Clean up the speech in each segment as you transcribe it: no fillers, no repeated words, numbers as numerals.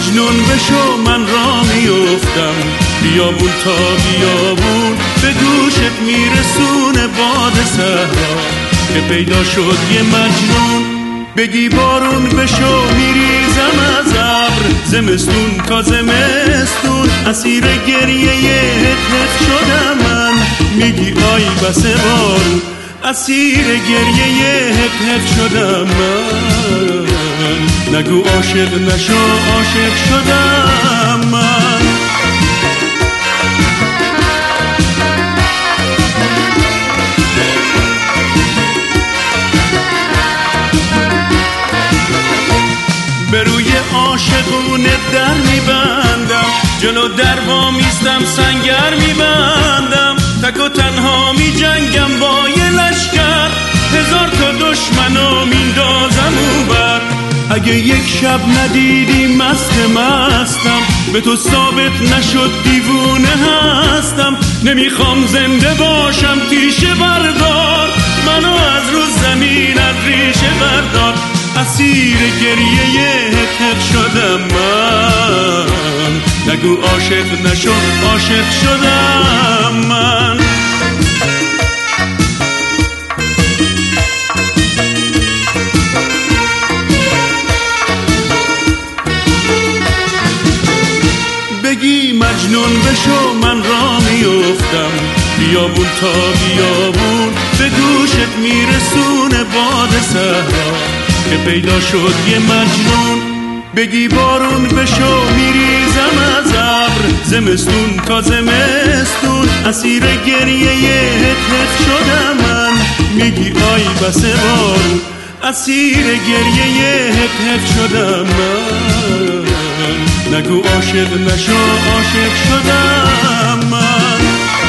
مجنون بشو من را میافتم، بیابون تا بیابون به گوشت میرسونه باد صحرا که پیدا شد یه مجنون. بگی بارون بشو میریزم از ابر، زمستون تا زمستون اسیر گریه هت شدم من. میگی آی بس بارون اسیر گریه هت شدم من. نگو عاشق نشو عاشق شدم من. به روی عاشقونه در میبندم، جلو در با میستم سنگر میبندم، تک و تنها میجنگم با یه لشکر، هزار تا دشمنو میندازم اونور. اگه یک شب ندیدی مستم، به تو ثابت نشد دیوونه هستم. نمیخوام زنده باشم تیشه بردار، منو از رو زمین از ریشه بردار. اسیر گریه هت شدم من. نگو عاشق نشو عاشق شدم من. بگی مجنون بشو من را میافتم، بیابون تا بیابون به گوشت میرسونه باد صحرا که پیدا شد یه مجنون. بگی بارون بشو میریزم از ابر، زمستون تا زمستون اسیر گریه هت شدم من. میگی آی بس بارون اسیر گریه هت شدم من. نگو عاشق نشو عاشق شدم من.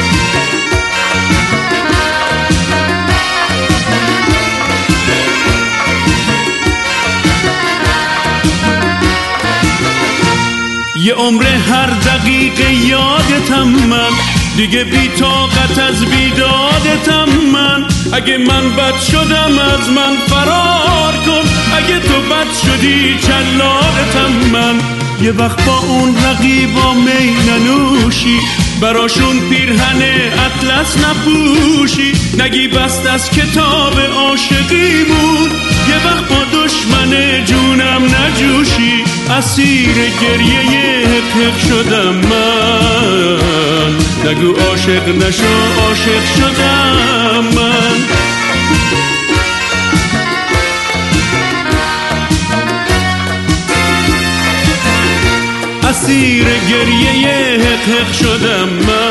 یه عمر هر دقیقه یادتم من، دیگه بی طاقت از بیدادتم من. اگه من بد شدم از من فرار کن، اگه تو بد شدی جلادتم من. یه وقت با اون رقیبا می ننوشی، براشون پیرهن اطلس نپوشی، نگی بست از کتاب عاشقیمون. یه وقت با دشمن جونم نجوشی، اسیر گریه هت شدم من. نگو عاشق نشو عاشق شدم من. اسیر گریه هت شدم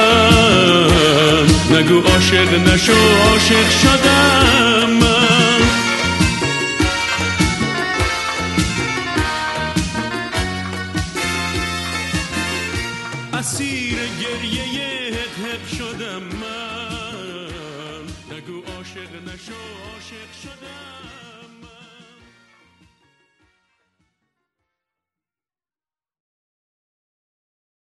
من. نگو عاشق نشو عاشق شدم من. اسیر گریه هت شدم من. نگو عاشق نشو عاشق شدم.